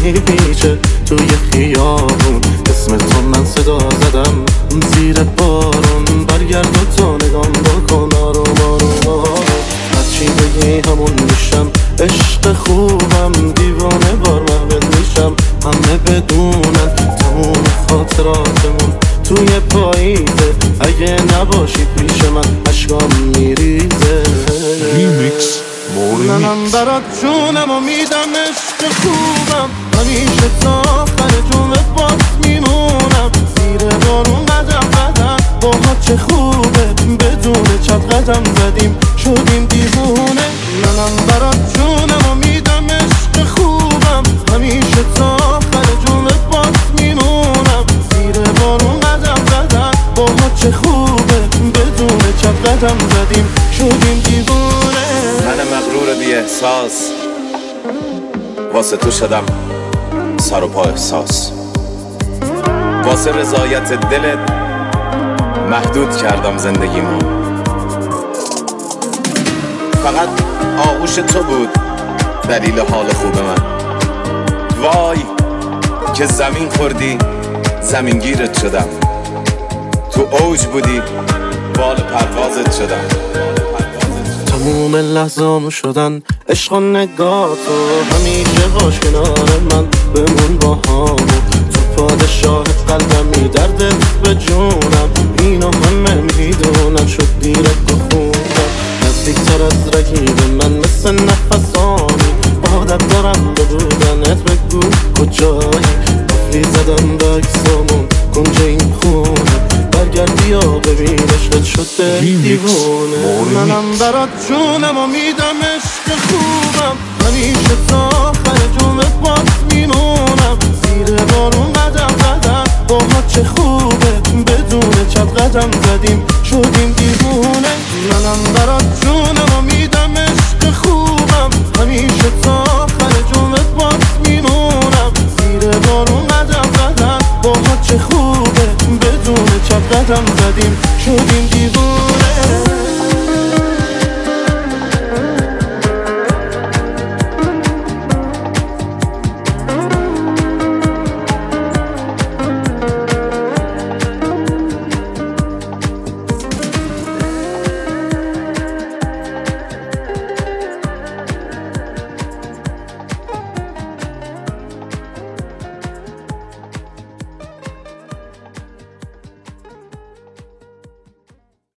میپیچه توی خیابون، اسم تو من صدا زدم زیر بارون. برگرد و تو نگام بکن آروم آروم آروم، هرچی بگی همون میشم، عشق خوبم دیوانه بار محبت میشم. همه بدونن تموم خاطراتمون توی پاییزه، اگه نباشی پیش من عشقام میریزه. ریمیکس منم برات جونم و میدم، عشق خوبم همیشه تا آخر جونت باز میمونم. زیر بارون قدم قدم باها چه خوبه، بدون چپ قدم زدیم شدیم دیوونه. منم برات جونم و میدم، عشق خوبم همیشه تا آخر جونت باز میمونم. زیر بارون قدم قدم باها چه خوبه، بدون چپ قدم زدیم شدیم دیوونه. من مغرور بی احساس واسه تو شدم سر و پا احساس، واسه رضایت دلت محدود کردم زندگیمو. فقط آغوش تو بود دلیل حال خوب من. وای که زمین خوردی زمینگیرت شدم، تو اوج بودی بال پروازت شدم. تموم لحظامو شدن عشق و نگاه تو، همیشه باش کنار من بمون با همو. تو پادشاهت قلبمی، دردت به جونم، اینو همه میدونن، شد دیرت و خوندم. نزدیکتر از رقیب من مثل نفسانی، عادت دارم به بودنت، بگو کجایی. قفلی زدم به اکسامون کنج این خونه، برگرد بیا ببین عشقت شده دیوونه. منم برات جونم و میدم، عشق خوبم همیشه تا آخر جونت باز میمونم. زیر بارون قدم قدم باها چه خوبه، بدون چپ قدم زدیم شدیم دیوونه. منم برات جونم و میدم، عشق خوبم همیشه تا آخر جونت باز میمونم. زیر بارون قدم قدم باها چه خوبه، بدون چپ قدم زدیم شدیم دیوونه.